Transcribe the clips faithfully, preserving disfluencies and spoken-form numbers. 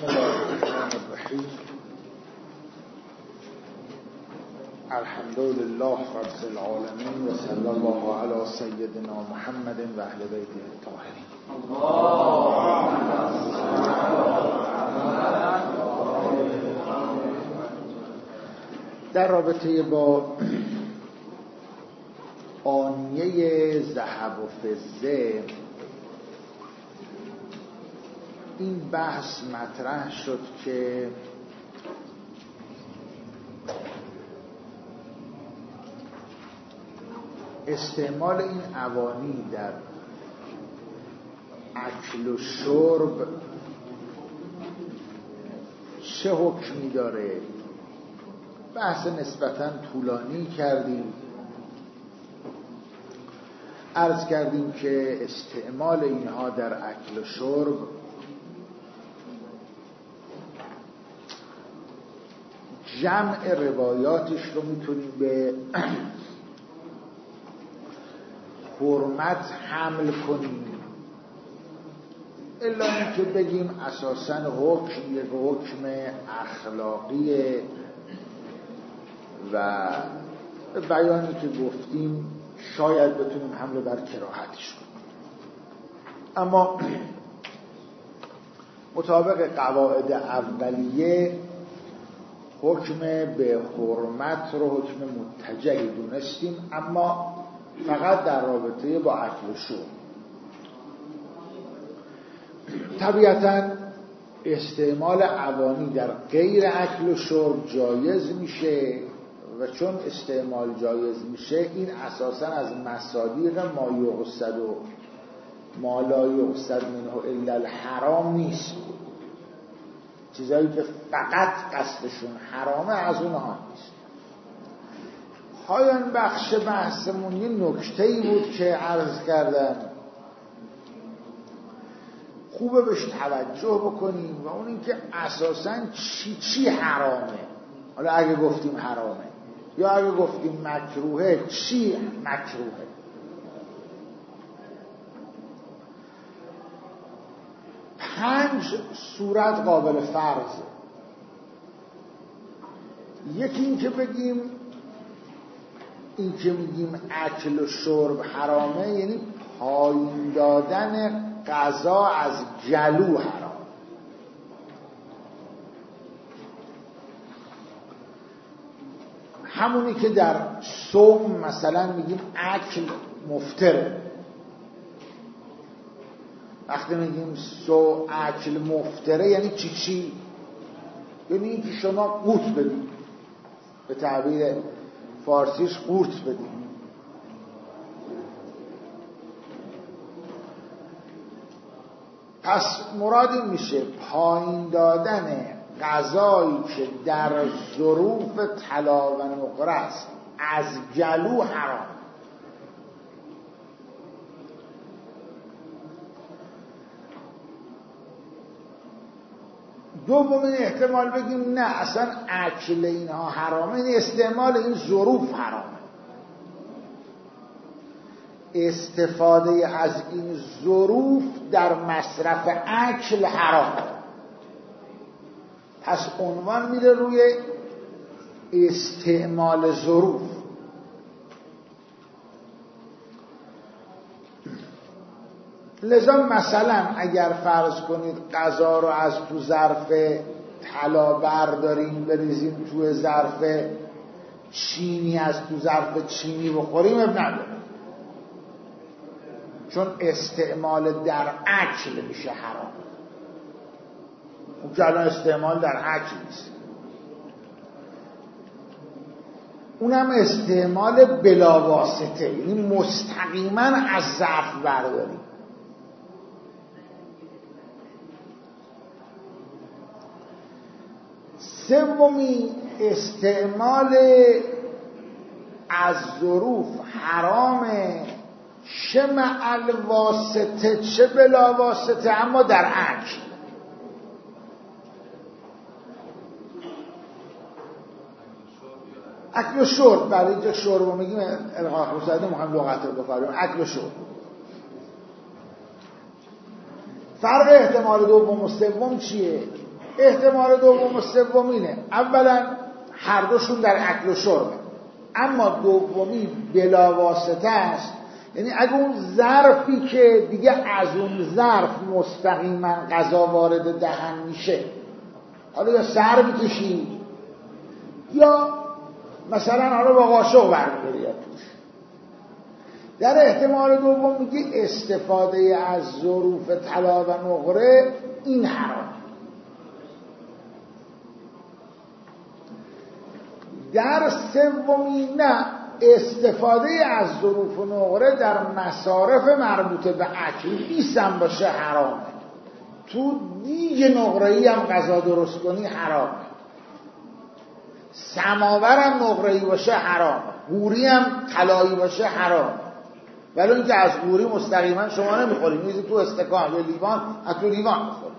بسم الله الرحمن الرحیم. الحمد لله رب العالمین و صلی الله علی سیدنا محمد و اهل بیته الطاهرین. در رابطه با آنیه ذهب و فضه این بحث مطرح شد که استعمال این اوانی در اکل و شرب چه حکمی داره. بحث نسبتاً طولانی کردیم. عرض کردیم که استعمال اینها در اکل و شرب جمع روایاتش رو میتونیم به حرمت حمل کنیم، الا اینکه بگیم اساساً حکم یک حکم اخلاقیه و بیانی که گفتیم شاید بتونیم حمله بر کراهتش کنیم. اما مطابق قواعد اولیه حکم به حرمت رو حکم متجلی دونستیم، اما فقط در رابطه با اکل و شرب. طبیعتاً استعمال اوانی در غیر اکل و شرب جایز میشه و چون استعمال جایز میشه این اساساً از مصادیق ما یقصد و ما لا یقصد منه الا الحرام نیست. چیزایی که فقط قصدشون حرامه از اونها نیست. پایان بخش بحثمون یه نکته‌ای بود که عرض کردم خوبه بهش توجه بکنیم و اون این که اساساً چی چی حرامه. حالا اگه گفتیم حرامه یا اگه گفتیم مکروهه، چی مکروهه؟ پنج صورت قابل فرضه. یکی این که بگیم این که میگیم اکل و شرب حرامه یعنی پایین دادن غذا از گلو حرام. همونی که در صوم مثلا میگیم اکل مفطره. وقتی میگیم سو اکل مفطره یعنی چی چی؟ یعنی این که شما قوت بدید، به تعبیر فارسیش قورت بدید. پس مراد این میشه پایین دادن غذایی که در ظروف طلا و نقره است از گلو حرام. دومین احتمال بگیم نه اصلا اکل اینها حرامه، این استعمال این ظروف حرامه. استفاده از این ظروف در مصرف اکل حرامه. پس عنوان میره روی استعمال ظروف. لذا مثلا اگر فرض کنید غذا رو از تو ظرف طلا برداریم بریزیم تو ظرف چینی، از تو ظرف چینی بخوریم اب نداره، چون استعمال در اکل میشه حرام. اون که الان استعمال در اکل نیست، اونم استعمال بلاواسطه، یعنی مستقیما از ظرف برداریم. سومی استعمال از ظروف حرامه، چه مع الواسطه چه بلا واسطه، اما در اکل. اکل و شرب، برای اینجا شرب رو میگیم القا خصوصیت مهم لغت رو بفرمیم. اکل و شرب فرق احتمال دوم و سوم چیه؟ احتمال دوم و سومینه. اولا هر دوشون در اکل و شربه، اما دومی بلاواسطه است. یعنی اگه اون ظرفی که دیگه از اون ظرف مستقیما غذا وارد دهن میشه، حالا یا سر میکشی یا مثلا حالا با قاشق برمی‌داری توش. در احتمال دوم میگه استفاده از ظروف طلا و نقره این حرام. در سومی نه، استفاده از ظروف و نقره در مصارف مربوطه به اکل بیسم باشه حرامه. تو دیگ نقره‌ای هم غذا درست کنی حرامه، سماور هم نقره‌ای باشه حرامه، قوری هم طلایی باشه حرامه. ولی اینکه از قوری مستقیما شما نمیخوری، میزی تو استکان یا لیوان، از تو لیوان میخوری.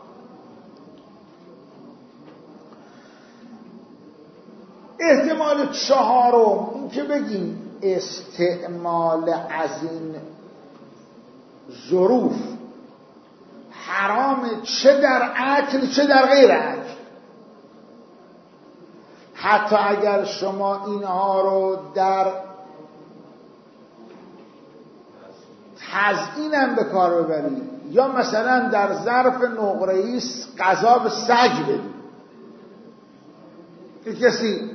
احتمال چهارم این که بگیم استعمال از این ظروف حرامه، چه در اکل چه در غیر اکل. حتی اگر شما اینها رو در تزیینم به کار ببرید، یا مثلا در ظرف نقره‌ای غذا به سگ بدید. یک کسی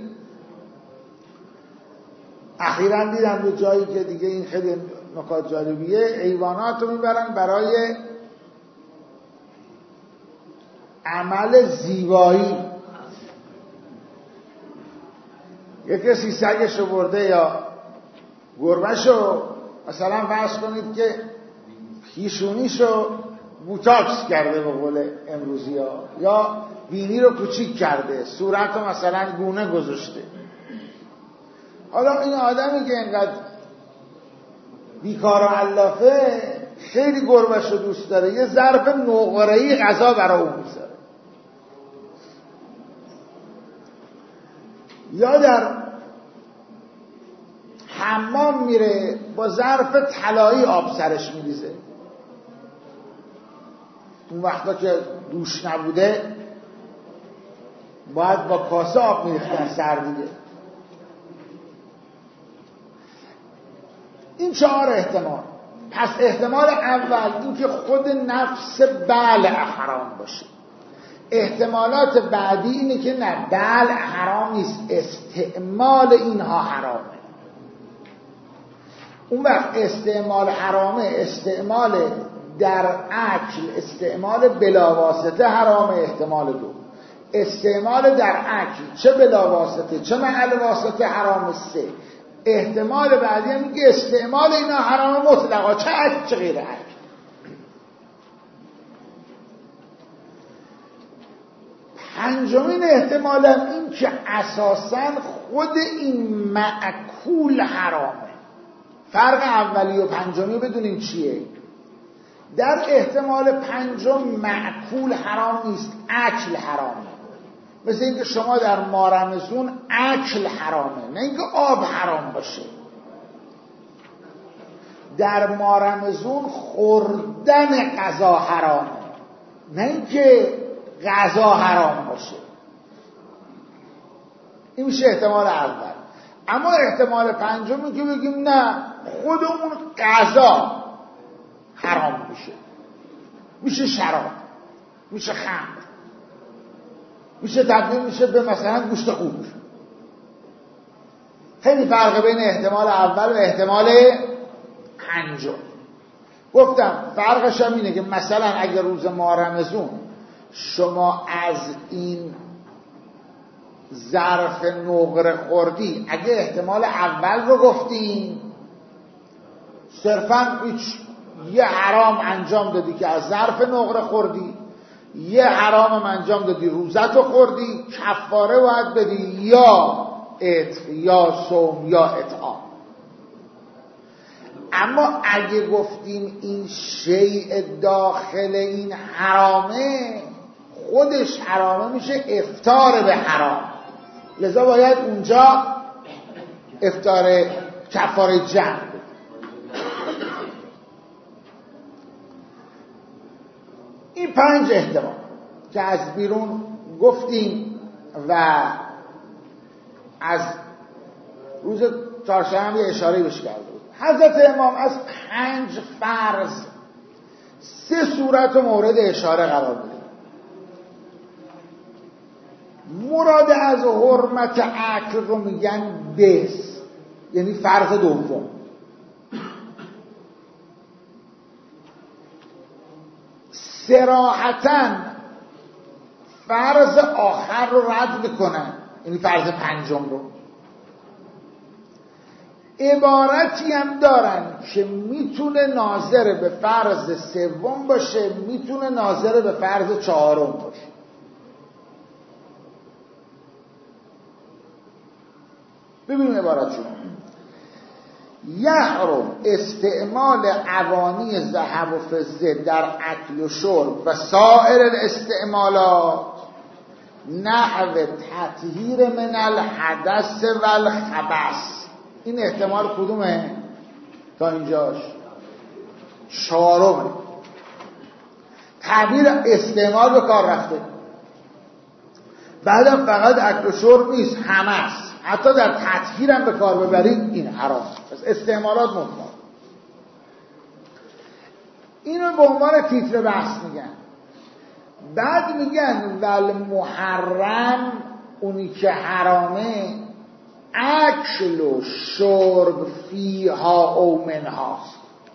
اخیراً دیدم به جایی که دیگه این خیلی نکات جالبیه، حیوانات رو میبرن برای عمل زیبایی. یک کسی سگش رو برده یا گربه‌ش رو مثلا فرض کنید که پیشونیش رو بوتاکس کرده به قول امروزی ها، یا بینی رو کوچیک کرده، صورت رو مثلا گونه گذاشته. حالا این آدمی که اینقدر بیکار و علافه خیلی گربه‌ش رو دوست داره، یه ظرف نقره‌ای غذا برای اون میذاره، یا در حمام میره با ظرف طلایی آب سرش میریزه. اون وقتا که دوش نبوده باید با کاسه آب میریختن سر دیگه. این چهار احتمال. پس احتمال اول این که خود نفس بلع حرام باشه. احتمالات بعدی اینه که نه، بلع حرام نیست، استعمال اینها حرامه. اون وقت استعمال حرامه، استعمال در اکل، استعمال بلاواسطه حرامه. احتمال دو، استعمال در اکل چه بلاواسطه چه محل واسطه حرام. سه، احتمال بعدی هم که استعمال اینا حرام مطلقا، چه اکل چه غیر اکل. پنجمین احتمال هم این که اساساً خود این مأکول حرامه. فرق اولی و پنجمی رو بدونیم چیه. در احتمال پنجم مأکول حرام نیست، اکل حرامه. مثل اینکه شما در مارمزون اکل حرامه، نه اینکه آب حرام باشه. در مارمزون خوردن غذا حرامه، نه اینکه غذا حرام باشه. این میشه احتمال اول. اما احتمال پنجمی که بگیم نه، خود اون غذا حرام میشه، میشه شراب، میشه خمر، میشه تبدیل میشه به مثلا گوشت خوک. خیلی فرق بین احتمال اول و احتمال پنجم. گفتم فرقش هم اینه که مثلا اگر روز ماه رمضان شما از این ظرف نقره خوردی، اگه احتمال اول رو گفتیم صرفا هیچ یه حرام انجام دادی که از ظرف نقره خوردی، یه حرام انجام دادی روزت رو خوردی، کفاره باید بدی یا عتق یا صوم یا اطعام. اما اگه گفتیم این شیء داخل این حرامه، خودش حرامه میشه افطار به حرام، لذا باید اونجا افطار کفاره جمع. این پنج احتمال که از بیرون گفتیم و از روز چهارشنبه اشاره بهش کرده بود. حضرت امام از پنج فرض سه صورت و مورد اشاره قرار میده. مراد از حرمت عقل رو میگن بس، یعنی فرض دوم. صراحتاً فرض آخر رو رد میکنن، یعنی فرض پنجم رو. عبارتی هم دارن که میتونه ناظر به فرض سوم باشه، میتونه ناظر به فرض چهارم باشه. ببینیم عبارتشون. یحرم استعمال اوانی ذهب و فضه در اکل و شرب و سایر الاستعمالات نحو تطهیر من الحدث و الخبث. این احتمال کدومه؟ تا اینجاش چهارمه. تعبیر استعمال به کار رفته. بعدم فقط اکل و شرب نیست، همه است. حتی در تطهیر هم به کار ببرید این حرام. پس استعمالات مطلق. اینو به عنوان تیتر بحث میگن. بعد میگن ول محرم، اونی که حرامه، اکل و شرب فیها او منهاست.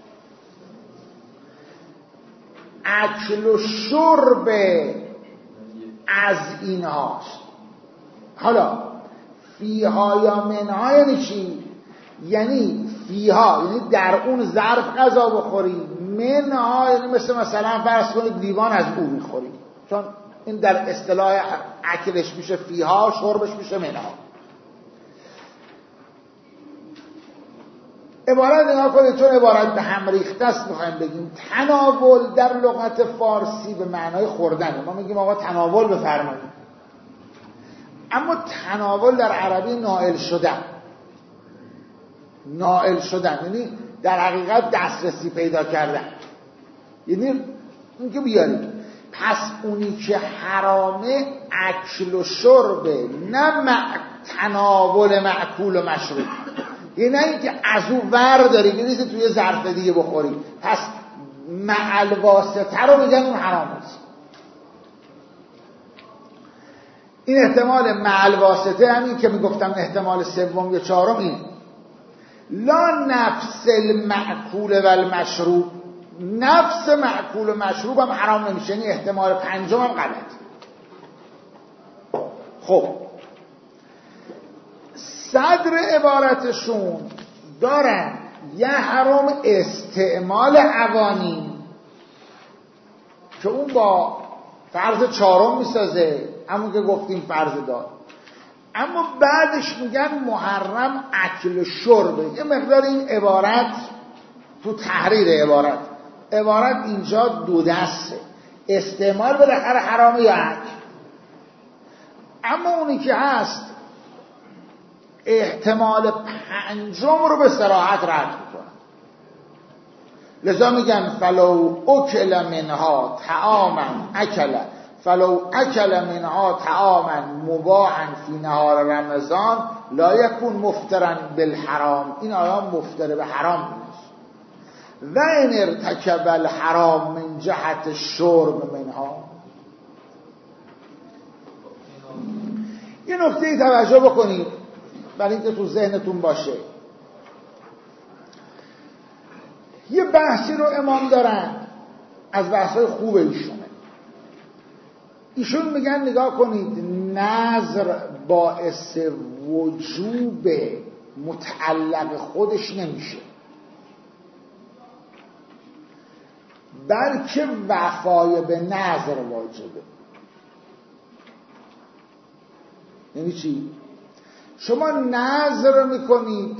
اکل و شرب از اینهاست. حالا فیها یا منها یعنی چی؟ یعنی فیها یعنی در اون ظرف غذا بخوری، منها یعنی مثل مثلا فرض کنید لیوان از او میخوری، چون این در اصطلاح اکلش میشه فیها، شربش میشه منها. عبارت نگاه کنید، چون عبارت به هم ریخته است میخوایم بگیم. تناول در لغت فارسی به معنای خوردن. ما میگیم آقا تناول بفرمایید، اما تناول در عربی نائل شدن. نائل شدن یعنی در حقیقت دسترسی پیدا کردن، یعنی اون که بیارید. پس اونی که حرامه اکل و شربه، نه مع... تناول معکول و مشروب. یعنی نه اینکه از اون ور داری بریزی توی ظرف دیگه بخوری. پس مع الواسطه رو میگن اون حرام است. این احتمال مع الواسطه همین که میگفتم احتمال سوم یا چهارم این. لا نفس المأکول و المشروب، نفس مأکول و مشروب هم حرام نمیشه، یعنی احتمال پنجم هم غلط. خب صدر عبارتشون دارن یه حرام استعمال اوانی که اون با فرض چهارم میسازه، همون که گفتیم فرض دار. اما بعدش میگن محرم اکل و شربه. یه مقدار این عبارت تو تحریر عبارت عبارت اینجا دو دسته. استعمال بالاخره حرامه یا اکل، اما اونی که هست احتمال پنجم رو به صراحت رد میکنن. لذا میگن فلو اکل منها طعاما اکل فلو اکل منها طعاما مباحا فی نهار رمضان لا یکون مفترا بالحرام. این آیه مفتر به حرام نیست. و ان ارتکب الحرام من جهت شرب منها. یه نکته توجه بکنید برای اینکه تو ذهنتون باشه. یه بحثی رو امام دارن، از بحث‌های خوب ایشونه. ایشون میگن نگاه کنید، نظر باعث وجوب متعلق خودش نمیشه، بلکه وفای به نظر واجبه. یعنی چی؟ شما نظر میکنید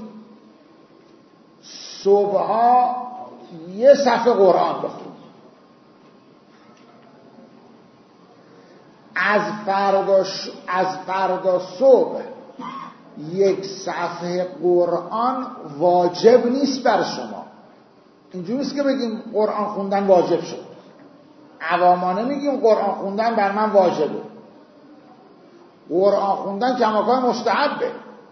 صبحها یه صفحه قرآن بخونید، از فردا ش... از فردا صبح یک صفحه قرآن واجب نیست بر شما. اینجوری نیست که بگیم قرآن خوندن واجب شد. عوامانه میگیم قرآن خوندن بر من واجبه. قرآن خوندن کماکان مستحبه.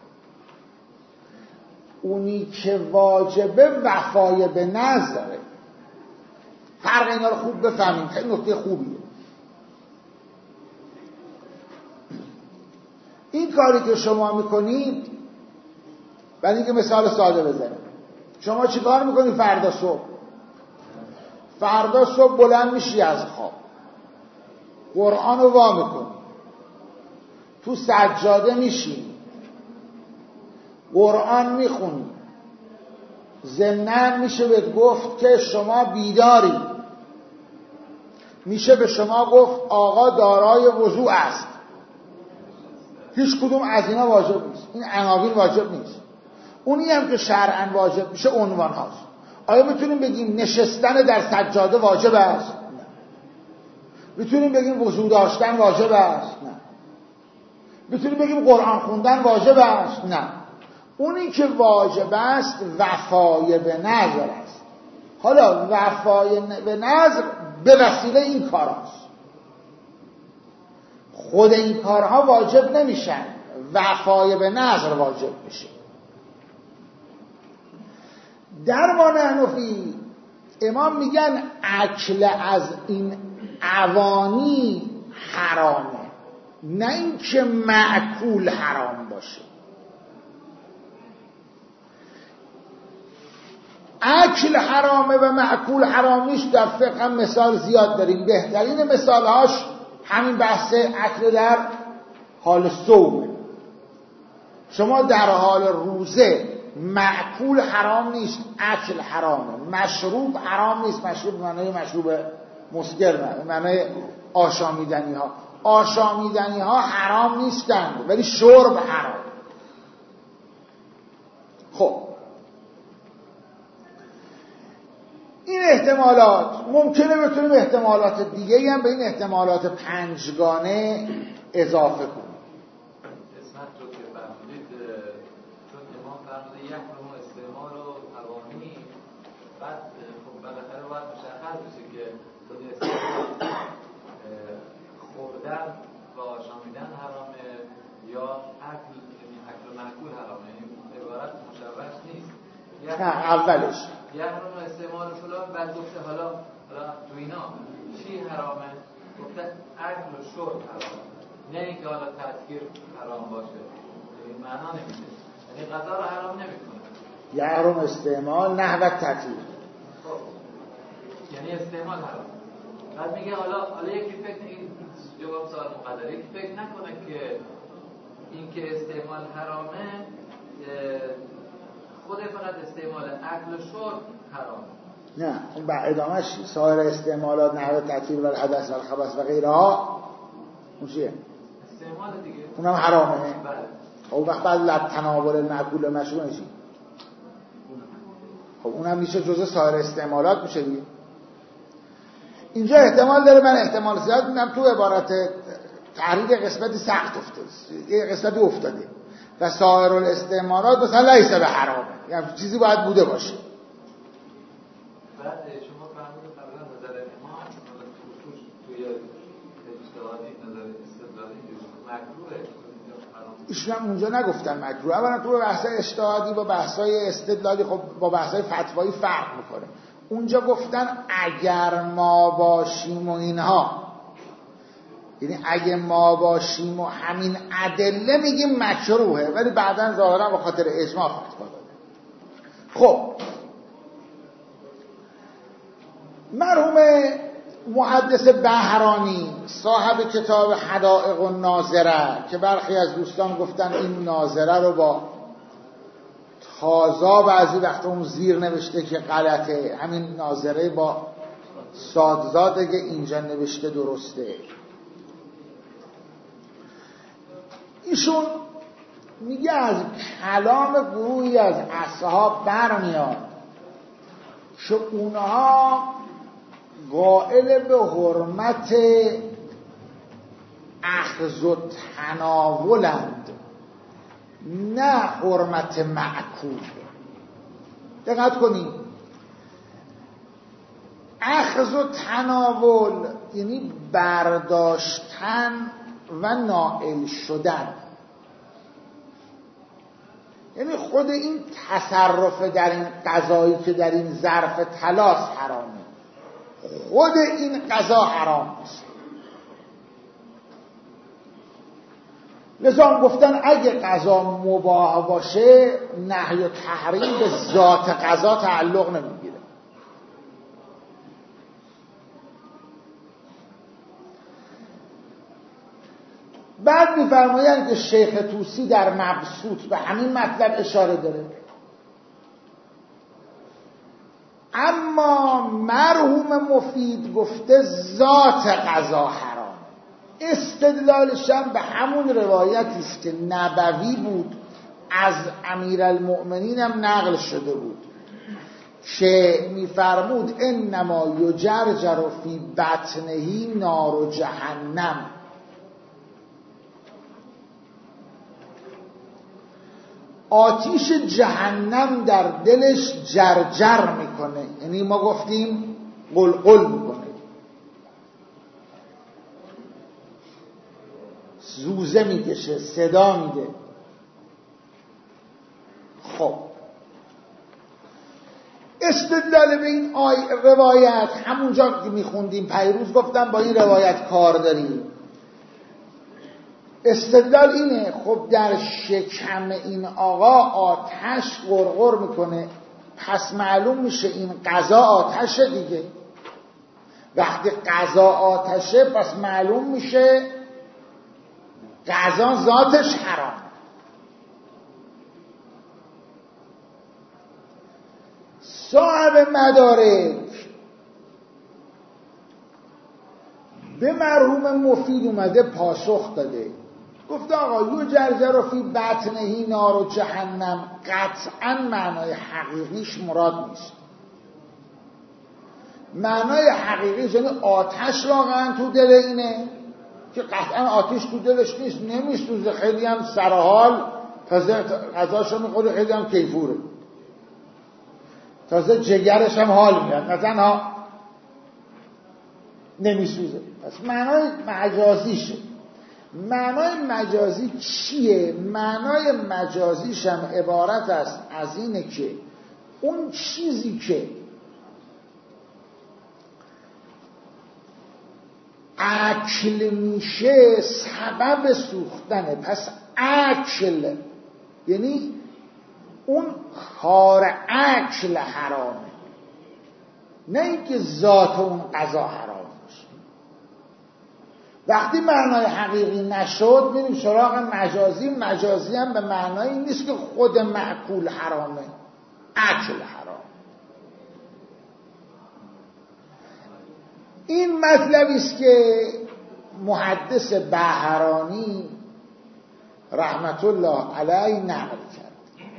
اونی که واجبه وفای به نذر داره. فرق اینا رو خوب بفهمیم، خیلی نکته خوبیه. این کاری که شما میکنید، برای اینکه مثال ساده بزنیم، شما چی کار میکنید فردا صبح؟ فردا صبح بلند میشی از خواب، قرآن رو وا میکنی، تو سجاده میشی، قرآن میخونی، ضمناً میشه بهت گفت که شما بیداری، میشه به شما گفت آقا دارای وضوء است. هیچ کدوم از اینا واجب نیست، این عناوین واجب نیست. اونی هم که شرعاً واجب میشه عنوان هاست. آیا میتونیم بگیم نشستن در سجاده واجب است؟ نه. میتونیم بگیم وضو داشتن واجب است؟ نه. میتونیم بگیم قرآن خوندن واجب است؟ نه. اونی که واجب است وفای به نذر است. حالا وفای به نذر به وسیله این کار هست. خود این کارها واجب نمیشن، وفای به نذر واجب میشه. در ما حنفی امام میگن اکل از این اوانی حرامه، نه اینکه معکول حرام باشه. اکل حرامه و معکول حرام نیست. در فقه هم مثال زیاد داریم. بهترین مثالهاش همین بحث اکل در حال صوم. شما در حال روزه معکول حرام نیست، اکل حرامه. مشروب حرام نیست، مشروب به معنای مشروب مسکر نه، به معنای آشامیدنی ها. آشامیدنی ها حرام نیستند ولی شرب حرام. خب این احتمالات ممکنه بتونیم احتمالات دیگه هم به این احتمالات پنجگانه اضافه کنیم. قسمت رو که فرمودید، چون امام فرموده یک نوع استعمال و حرامی، بعد خب بالاخره باید مشخص بشه که خود استعمال خوردن و آشامیدن حرامه یا اکل، یعنی اکل و معکول حرامه، یعنی عبارت مشوش نیست. نه اولش یک نوع استعمال و فلان، بعد گفته حالا حالا تو اینا چی حرامه؟ گفته اکل و شرب حرامه، نه اینکه حالا تذکیر حرام باشه. این معنا نمیده، یعنی غذا رو حرام نمیکنه. یحرم استعمال نحو تطهیر، خب یعنی استعمال حرام. بعد میگه حالا حالا یکی فکر این جواب سوال مقدره، یکی فکر نکنه که این که استعمال حرامه خود فقط استعمال اکل و شرب حرام. نه اون بعد ادامهش سایر استعمالات نحو تطهیر و الحدث و الخبث و غیرها اون چیه؟ استعمال دیگه اونم حرامه. بله. اون وقت بعد لب تناول المعقول مشروع چی؟ خب اونم میشه جزء سایر استعمالات میشه دیگه. اینجا احتمال داره من احتمال زیاد میدم تو عبارت تحریر قسمتی سخت افتاده، یه قسمتی افتاده و سایر الاستعمالات مثلا لیس به حرامه، یعنی چیزی باید بوده باشه. بعد شما فرمودید قبلا نظر امام توی اجتهادی نظر استدلالی مکروهه، ایشون هم اونجا نگفتن مکروه. اولا تو بحث‌های اجتهادی با بحث‌های استدلالی خب با بحث‌های فتوایی فرق میکنه. اونجا گفتن اگر ما باشیم و اینها، یعنی اگه ما باشیم و همین ادله میگیم مکروهه، ولی بعداً ظاهراً به خاطر اجماع فتوا داده. خب مرحوم محدث بهرانی صاحب کتاب حدائق الناظره که برخی از دوستان گفتن این ناظره رو با تازا بعضی وقتا اون زیر نوشته که غلطه، همین ناظره با سادزاده که اینجا نوشته درسته. ایشون میگه از کلام گروهی از اصحاب برمیاد که اونها قائل به حرمت اخذ و تناولند، نه حرمت معکول. دقت کنید، اخذ و تناول یعنی برداشتن و نائل شدن. یعنی خود این تصرف در این غذایی که در این ظرف طلاست حرامه، خود این غذا حرام است. لذا گفتن اگه غذا مباح باشه نهی و تحریم به ذات غذا تعلق نمیگیره. بعد می‌فرمایند که شیخ طوسی در مبسوط به همین مطلب اشاره داره. اما مرحوم مفید گفته ذات غذا حرام. استدلالش هم به همون روایتی است که نبوی بود، از امیرالمؤمنین هم نقل شده بود که می‌فرمود انما یجرجر فی بطنه نار جهنم. آتیش جهنم در دلش جرجر میکنه، یعنی ما گفتیم قلقل میکنه، زوزه میکشه، صدا میده. خب استدلال به این آی روایت همونجا که میخوندیم پیروز گفتم با این روایت کار داریم. استدلال اینه خب در شکم این آقا آتش غرغر میکنه، پس معلوم میشه این غذا آتشه دیگه. وقتی غذا آتشه پس معلوم میشه غذا ذاتش حرام. صاحب مدارک به مرحوم مفید اومده پاسخ داده، گفت آقا یجرجر فی بطنه نار جهنم قطعا معنای حقیقیش مراد نیست. معنای حقیقیش یعنی آتش واقعا تو دل اینه که قطعا آتش تو دلش نیست، نمیسوزه، خیلی هم سرحال، تازه غذاشو میخوره، خیلی هم کیفوره، تازه جگرش هم حال میاد، نه تنها نمیسوزه. پس معنای مجازیشه. معنای مجازی چیه؟ معنای مجازیش هم عبارت است از اینه که اون چیزی که اکل میشه سبب سوختنه. پس اکل یعنی اون کار اکل حرامه، نه اینکه ذات اون غذا حرام. وقتی معنای حقیقی نشد میریم سراغ مجازی. مجازی هم به معنایی نیست که خود معکول حرامه، اکل حرام. این مطلبی است که محدث بهرانی رحمت الله علیه نقل کرد.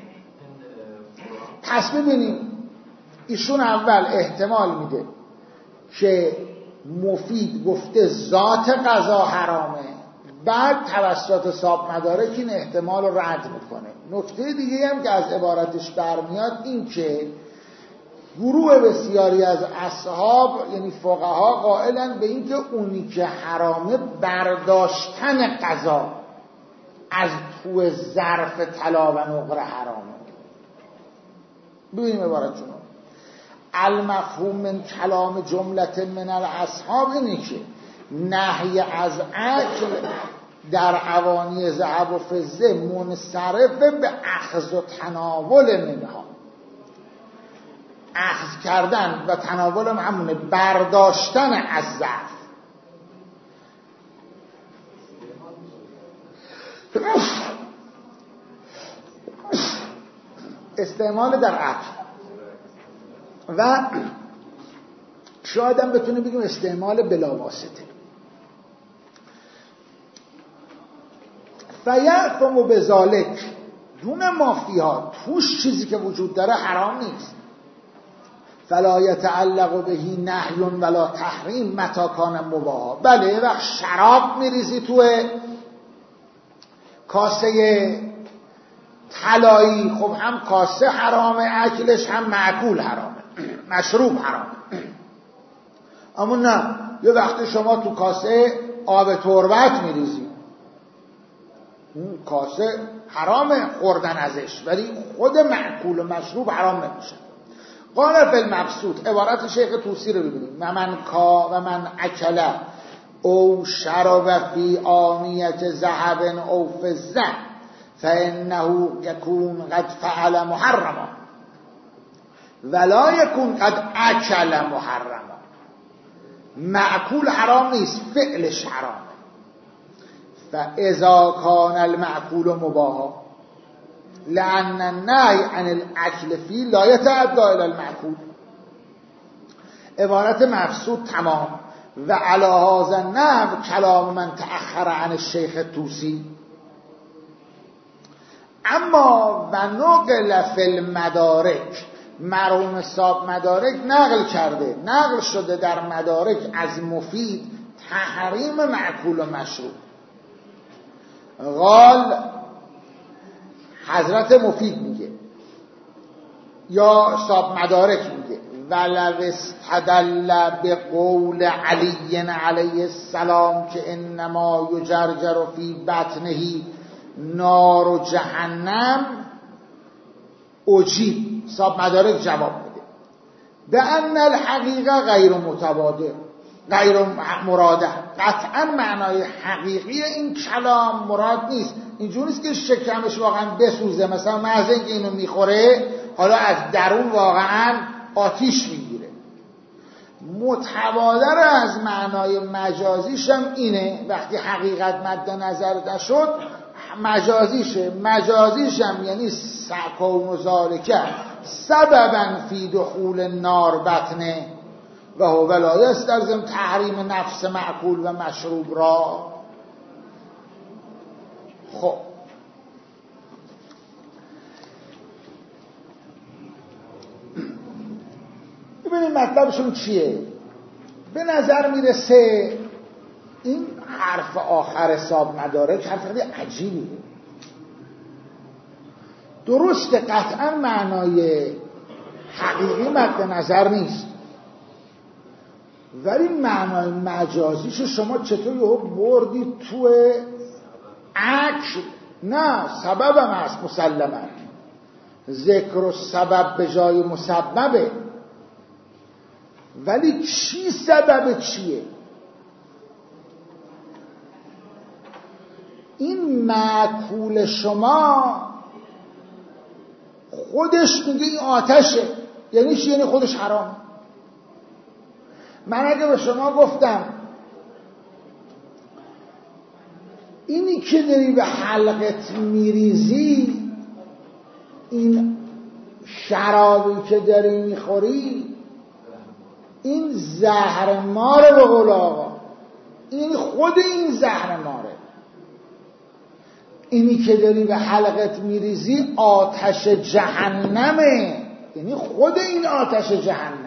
پس ببینیم ایشون اول احتمال میده که مفید گفته ذات غذا حرامه، بعد توسط صاحب مدارک این احتمال رو رد میکنه. نکته دیگه هم که از عبارتش برمیاد این که گروه بسیاری از اصحاب یعنی فقها قائلن به این که اونی که حرامه برداشتن غذا از تو ظرف طلا و نقره حرامه. ببینیم عبارتشون. المفهوم من کلام جملت من الاصحاب اینه که نهی از اکل در اوانی ذهب و فضه منصرف به اخذ و تناول منها. اخذ کردن و تناول هم همونه، برداشتن از ظرف. استعمال در اکل و شاید هم بتونه بگیم استعمال بلاواسطه. فیعفم بذالک دون مافیها، توش چیزی که وجود داره حرام نیست. فلا یتعلق بهی نهی ولا تحریم متی کان مباحا. بله وقت شراب میریزی تو کاسه طلایی، خب هم کاسه حرامه اکلش، هم معکول حرامه، مشروب حرامه. اما نه، یه وقتی شما تو کاسه آب تربت میریزی، اون کاسه حرامه خوردن ازش، ولی خود معکول و مشروب حرام نمیشه. قال فی المبسوط، عبارت شیخ طوسی رو ببینید: و من کا و من اکل او شرب فی آنیت ذهب او فضه فانه یکون قد فعل محرما ولا یکون قد اکل محرما. معکول حرام نیست، فعلش حرامه. فاذا کان المعکول مباحا لأن النهی عن الاکل فی لا یتعدی الی المعکول. عبارت مبسوط تمام. و علی هذا النحو کلام من تأخر عن الشیخ طوسی. اما و نقل فی المدارک، مرحوم صاحب مدارک نقل کرده، نقل شده در مدارک از مفید تحریم معکول و مشروب. قال حضرت مفید میگه یا صاحب مدارک میگه: ولو استدل بقول علی علیه السلام که انما یجرجر فی بطنه نار جهنم اجیب. صاحب مدارک جواب میده: به ان الحقیقه غیر متبادر غیر مراده. قطعا معنای حقیقی این کلام مراد نیست. اینجور نیست که شکمش واقعا بسوزه، مثلا محض اینکه اینو میخوره حالا از درون واقعا آتیش میگیره. متبادر از معنای مجازیش هم اینه، وقتی حقیقت مد نظر نشد مجازیشه. مجازیش هم یعنی سکون و ذالکه سببا فی دخول النار بطنه و هو لا یستلزم تحریم نفس معکول و مشروب را. خب ببینید مطلبشون چیه. به نظر میرسه این حرف آخر صاحب مدارک حرف خیلی عجیبیه. درسته قطعا معنای حقیقی مد نظر نیست، ولی معنای مجازیشو شما چطور یهو بردی تو عکس؟ نه، سببم هست مسلما، ذکر و سبب به جای مسببه، ولی چی سبب چیه؟ این معکول شما خودش میگه این آتشه، یعنی چی؟ یعنی خودش حرام. من اگه به شما گفتم اینی که داری به حلقت میریزی، این شرابی که داری میخوری، این زهر ماره، به قول آقا این خود این زهر ماره، اینی که داری به حلقت میریزی آتش جهنمه، یعنی خود این آتش جهنمه.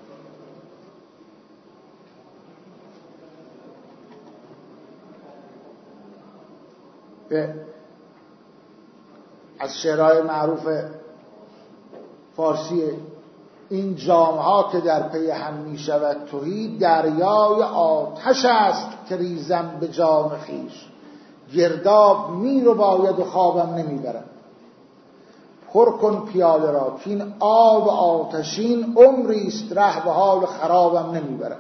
از شعرهای معروف فارسیه: این جامها که در پی هم می شود تهی، دریای آتش است که ریزم به جام خویش، گرداب می رو باید و خوابم نمی برم. پر کن پیاله را که این آب آتشین، عمریست ره به حال خرابم نمی برم.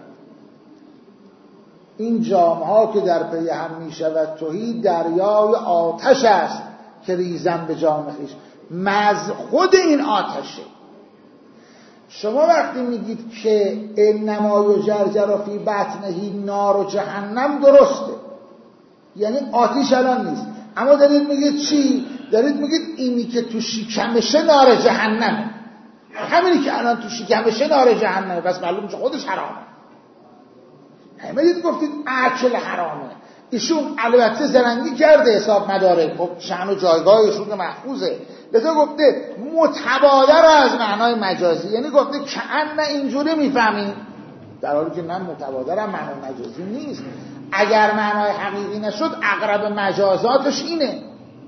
این جامها که در پی هم می شود تهی، دریای آتش است که ریزم به جام خویش. مز خود این آتشه. شما وقتی میگید که انما یجرجر فی بطنه نار و جهنم، درسته، یعنی آتش الان نیست، اما دارید میگید چی؟ دارید میگید اینی که تو شکمشه نار جهنمه، همینی که الان تو شکمشه نار جهنمه، پس معلوم میشه خودش حرامه. همه دید گفتید اکل حرامه. ایشون البته زرنگی کرده حساب مداره، خب شأن و جایگاه ایشون محفوظه، لذا گفته متبادر از معنای مجازی، یعنی گفته که ان اینجوری میفهمیم، در حالی که نه، متبادر هم معنای مجازی نیست. اگر معنای حقیقی نشد اقرب مجازاتش اینه.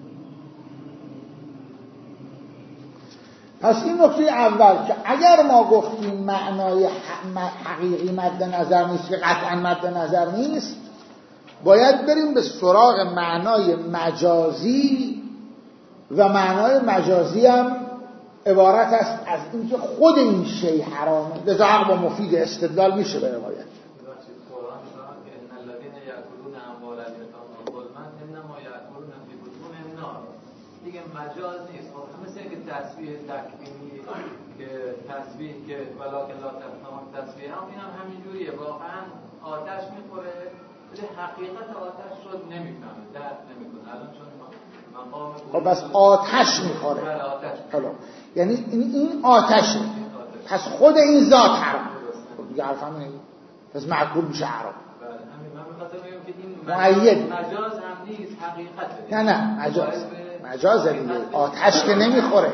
پس این نکته اول که اگر ما گفتیم معنای حقیقی مد نظر نیست، که قطعا مد نظر نیست، باید بریم به سراغ معنای مجازی و معنای مجازی هم عبارت است از اینکه خود این شی حرامه. لذا عقل با مفید استدلال میشه به روایت. دیگه مجاز نیست. خب مثل اینکه تسبیح تکوینی که تسبیح که ولکن لا تفهمون تسبیح هم این هم همینجوریه، واقعا آتش میخوره ولی حقیقت آتش رو نمیفهمه، درک نمیکنه. الان چون مقام خب بس آتش میخوره. بله آتش. حالا یعنی این این آتشه. پس خود این ذات حرام. خب دیگه حرف هم نمیگه. پس معقول میشه حرام. بله همین من می‌خواستم بگم که این مؤید مجاز هم نیست، حقیقته. نه نه مجاز. مجازه دیگه. آتش که نمیخوره.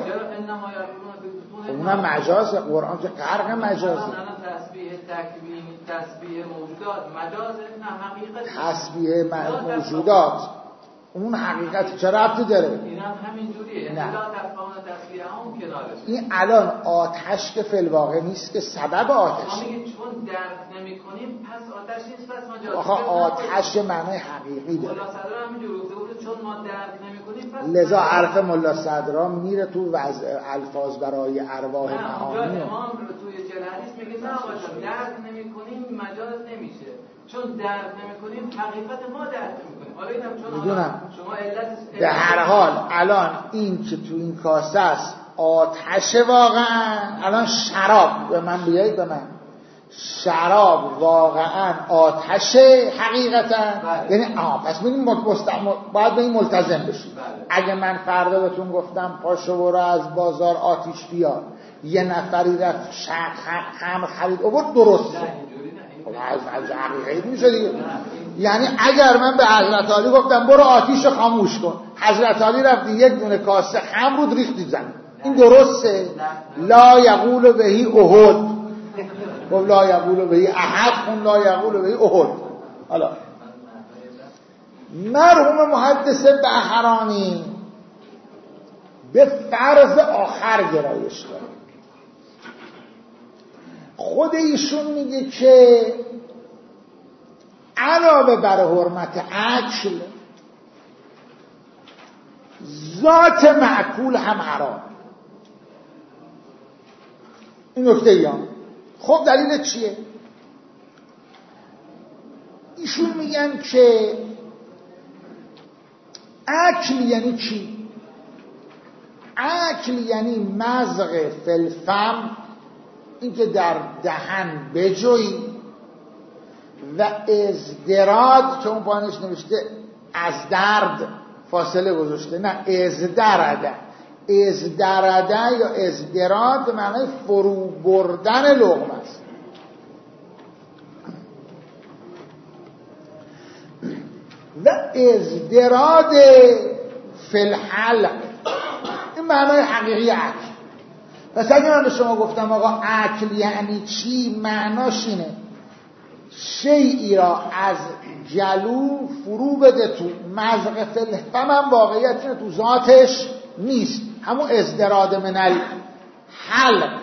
اونم مجازه. قرآن که غرق مجازه. الان تسبیح تکوینی، تسبیح موجودات مجازه، نه حقیقت. تسبیح موجودات اون حقیقت چه ربطی داره؟ این هم همینجوریه. نه. الا تفهمون تسبیح هم کنارش. این الان آتش که فی الواقع نیست که سبب آتش. ما میگیم چون درک نمی‌کنیم پس آتش نیست، پس مجاز. آخه آتش معنای حقیقی داره. ملا صدرا همینجوری گفته بود چون ما درک نمی‌کنیم پس لذا حرف ملا صدرا میره تو وضع الفاظ برای ارواح معانی. امام توی چهل حدیث میگه نه باشم درک نمی‌کنیم مجاز نمیشه، چون درک نمی‌کنیم حقیقت ما درک نمی‌کنیم. حالا اینم چون شما علت به هر حال الان این که تو این کاسه است آتش واقعا، الان شراب به من بیایید به من شراب واقعا آتش حقیقتا، یعنی آه پس ببینیم مستعمل باید به این ملتزم بشید. اگه من فردا بهتون گفتم پاشو برو از بازار آتیش بیار، یه نفری رفت خمر خرید آورد، درست خب از حقیقت میشه دیگه. یعنی اگر من به حضرت علی گفتم برو آتیش خاموش کن، حضرت علی رفت یک دونه کاسه خمر رو ریخت زمین، این درسته؟ لا یقول بهی احد، گفت لا یقول بهی احد، خون لا یقول بهی احد. حالا مرحوم محدث بحرانی به فرض آخر گرایش داره. خود ایشون میگه که علاوه بر حرمت اکل، ذات معکول هم حرام. این نکته یا خب دلیل چیه؟ ایشون میگن که اکل یعنی چی؟ اکل یعنی مزق فلفم، این که در دهن بجوی، و ازدراد که اون پایینش نوشته از درد فاصله گذاشته، نه ازدرده، ازدرده یا ازدراد به معنی فرو بردن لقمه است. و ازدراد فلحلق این معنای حقیقی اکل. پس اگه من به شما گفتم آقا اکل یعنی چی، معناش اینه شیئی را از جلو فرو بده تو مزق فلفم، هم واقعیت اینه تو ذاتش نیست، همون ازدراد من الحلق.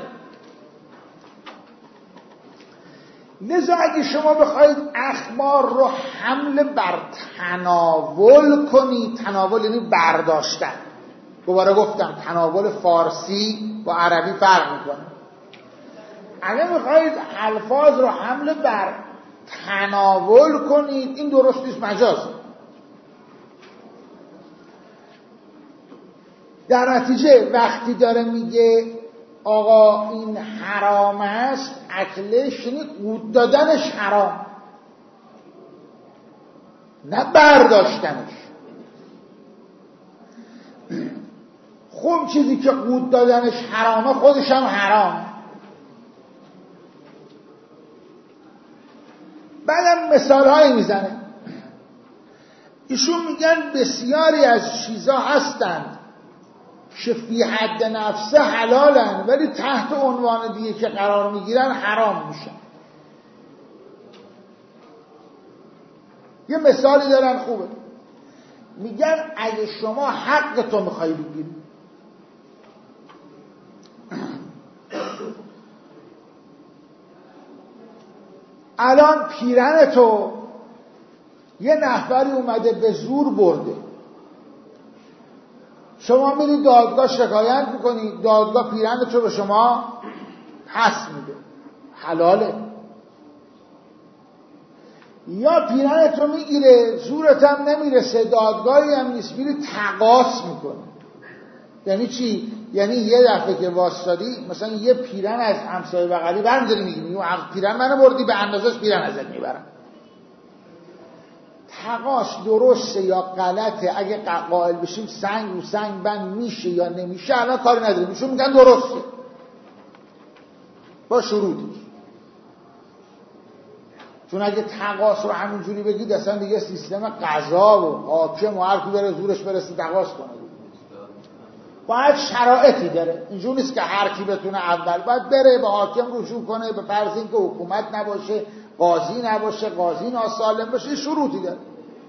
لذا اگه شما بخواید اخبار رو حمل بر تناول کنید، تناول یعنی برداشتن، دوباره گفتم تناول فارسی با عربی فرق میکنه. اگه میخواید الفاظ رو حمل بر تناول کنید، این درست نیست، مجاز. در نتیجه وقتی داره میگه آقا این حرام است، اکلش یعنی قود دادنش حرام، نه برداشتنش. خب چیزی که قود دادنش حرامه خودش هم حرام. بعدم مثال هایی میزنه. ایشون میگن بسیاری از چیزا هستند که فی حد نفسه حلالن ولی تحت عنوان دیگه که قرار میگیرن حرام میشن. یه مثالی دارن خوبه، میگن اگه شما حق تو میخوای بگیری، الان پیرن تو یه نفری اومده به زور برده، شما میرید دادگاه شکایت میکنید، دادگاه پیرنت رو به شما پس میده، حلاله. یا پیرنت رو میگیره، زورت هم نمیرسه، دادگاهی هم نیست، میری تقاص میکنی. یعنی چی؟ یعنی یه دفعه که واسطادی مثلا یه پیرن از همسایه بغلی برمی‌داری میگی اون پیرن منو بردی، به اندازش پیرن ازت میبرم. تقاص درسته یا غلطه؟ اگه قائل بشیم سنگ رو سنگ بند میشه یا نمیشه الان کاری نداریم، ایشون میگن درسته با شروطی. چون اگه تقاص رو همینجوری بگید اصلا دیگه سیستم قضا و حاکم و هر کی بره زورش برسه تقاص کنه، باید شرایطی داره. اینجور نیست که هر کی بتونه اول باید بره به حاکم رجوع کنه، به فرض اینکه حکومت نباشه، قاضی نباشه، قاضی ناسالم باشه، شروطی داره.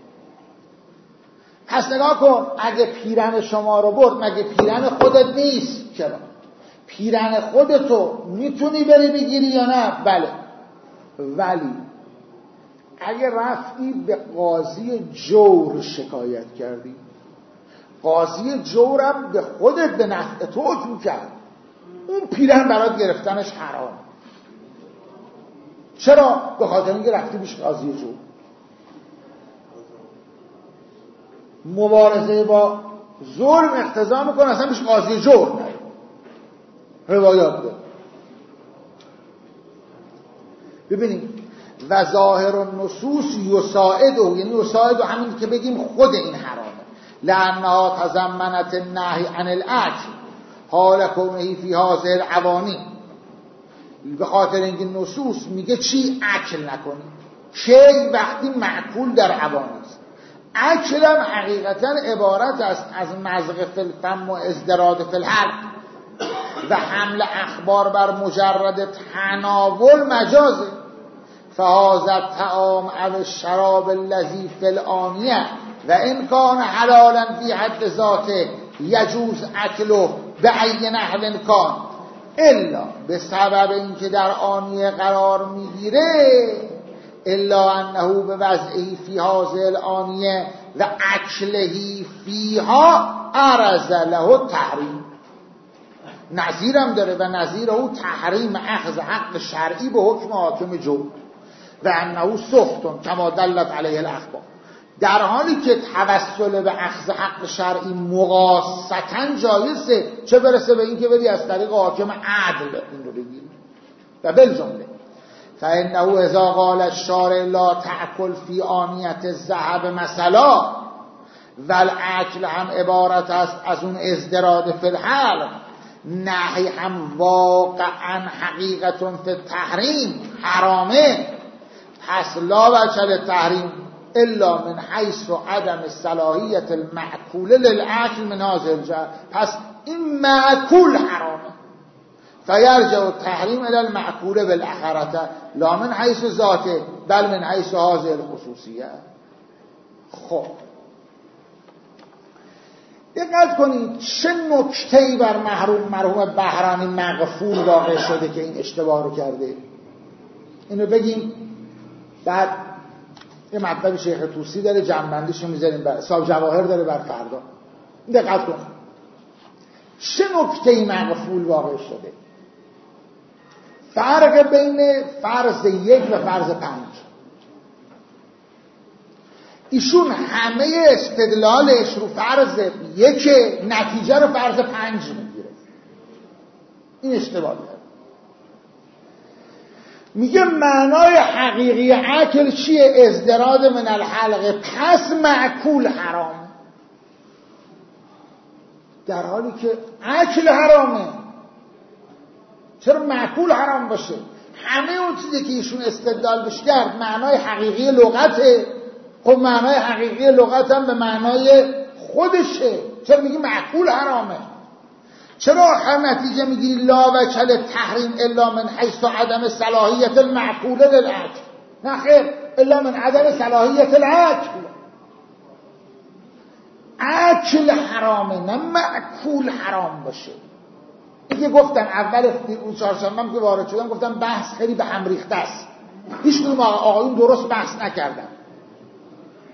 پس نگاه کن، اگه پیرن شما رو برد مگه پیرن خودت نیست؟ چرا؟ پیرن خودتو میتونی بری بگیری یا نه؟ بله. ولی اگه رفتی به قاضی جور شکایت کردی، قاضی جورم به خودت به نفع تو حکم کرد، اون پیرن برات گرفتنش حرام. چرا؟ به خاطر اینکه رفتی پیش قاضی جور. مبارزه با ظلم اقتضا میکنه اصلا پیش قاضی جور نه. روایات ده. ببینیم و ظاهر النصوص یساعد، یعنی یساعد همین که بگیم خود این حرامه، لانها تضمنت النهی عن الاکل حال کونه فی هذه العوانی، به خاطر اینکه نصوص میگه چی؟ اکل نکنی. چه وقتی معکول در عوانی است. اکل هم حقیقتا عبارت است از مضغ فی الفم و ازدراد فی الحلق و حمل اخبار بر مجرد تناول مجازه. فهذا الطعام او الشراب الذي في الآنیه و ان کان حلالا فی حد ذاته یجوز اکله به ای نحو کان الا به سبب اینکه در آنیه قرار میگیره، الا انه به وضعی فی هذه الآنیه و اکلهی فیها عرض له تحریم. نظیرم داره و نظیر او تحریم اخذ حق شرعی به حکم حاکم جو و انه سخت کما دلت علیه الاخبار، در حالی که توسل به اخذ حق شرعی مقاصتا جایزه، چه برسه به این که بری از طریق حاکم عدل این رو بگیری. و بالجمله فانه اذا قال الشارع لا تأکل فی آنیت الذهب مثلا و الاکل هم عبارت است از اون ازدراد فی الحلق، نهی هم واقعا حقیقت فی التحریم حرامه، پس لا وجه تحریم الا من حیث عدم صلاحیت المأکول للأکل من هذه الجهة، پس این مأکول حرامه. فیرجع التحریم الى المأکول بالاخرة لا من حیث ذاته بل من حیث هذه الخصوصیه. خب دقت کنید چه نکته‌ای بر محروم مرحوم بهرانی مغفور واقع شده که این اشتباه رو کرده. اینو بگیم بعد یه مطلب شیخ طوسی داره جنبندیشو میذاریم بر صاحب جواهر داره بر فردا. دقت کنید چه نکته‌ای مغفول واقع شده. فرق بین فرض یک و فرض پنج. ایشون همه استدلالش رو فرض یک، نتیجه رو فرض پنج میگیره. این اشتباه داره. میگه معنای حقیقی اکل چیه؟ ازدراد من الحلقه، پس معکول حرام، در حالی که اکل حرامه. چرا معکول حرام باشه؟ همه اون چیزی که ایشون استدلال بش کرد معنای حقیقی لغته. خب معنای حقیقی لغت هم به معنای خودشه، چرا میگی معکول حرامه؟ چرا آخر نتیجه میگی لا وجه تحریم الا من حیث عدم صلاحیت المعکول للأکل؟ نه خیر، الا من عدم صلاحیت الاکل. اکل حرامه نه معکول حرام باشه. اینکه گفتم اول روز چهارشنبه که وارد شدم گفتم بحث خیلی به هم ریخته است، هیچ کدوم آقایون درست بحث نکردن.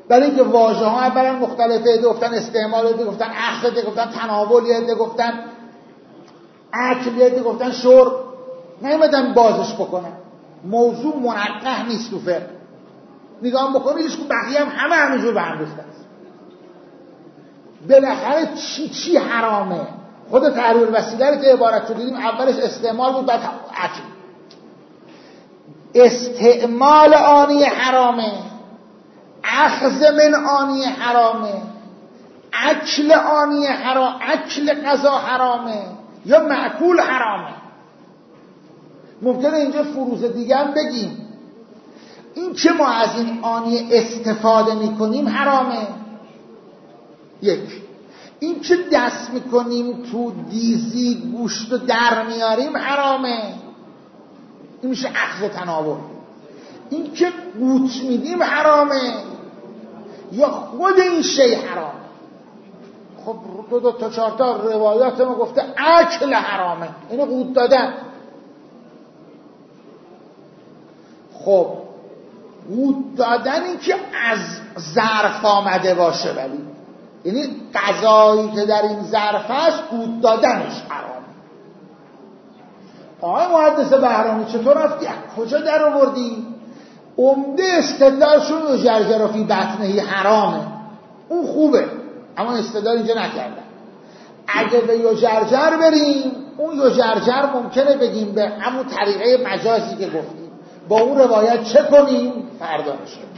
برای اینکه واژه ها اولا مختلفه، عده گفتن استعمال، عده گفتن اخذ، عده گفتن تناول، عده گفتن اکل، عده گفتن شرب. نمیدن بازش بکنن. موضوع منقح نیست تو فقه. نگاه بکنیدش که بقیه هم همه همینجور به هم ریخته است. بالاخره چی چی حرامه؟ خود تحریر وسیله رو که عبارت رو دیدیم اولش استعمال بود، بعد اکل. استعمال آنی حرامه، اخذ من آنی حرامه، اکل آنی حرام، اکل غذا حرامه یا معکول حرامه. ممکنه اینجا فروز دیگه هم بگیم این که ما از این آنی استفاده میکنیم حرامه. یک، این که دست میکنیم تو دیزی گوشت و در میاریم حرامه، این میشه اخذ و تناول. این که قوت میدیم حرامه یا خود این شی حرامه. خب دو دو تا چهار تا روایات ما گفته اکل حرامه، اینو قوت دادن. خب قوت دادنی که از ظرف آمده باشه، ولی یعنی غذایی که در این ظرف است قوت دادنش حرام. آقای محدث بهرامی چطور رفتی؟ کجا در آوردی؟ عمده استدلالشون و جرجر فی بطنه حرامه، اون خوبه، اما استدلال اینجا نکردن. اگه به یوجرجر بریم، اون یوجرجر ممکنه بگیم به همون طریقه مجازی که گفتیم با اون روایت چه کنیم؟ فردا میشه.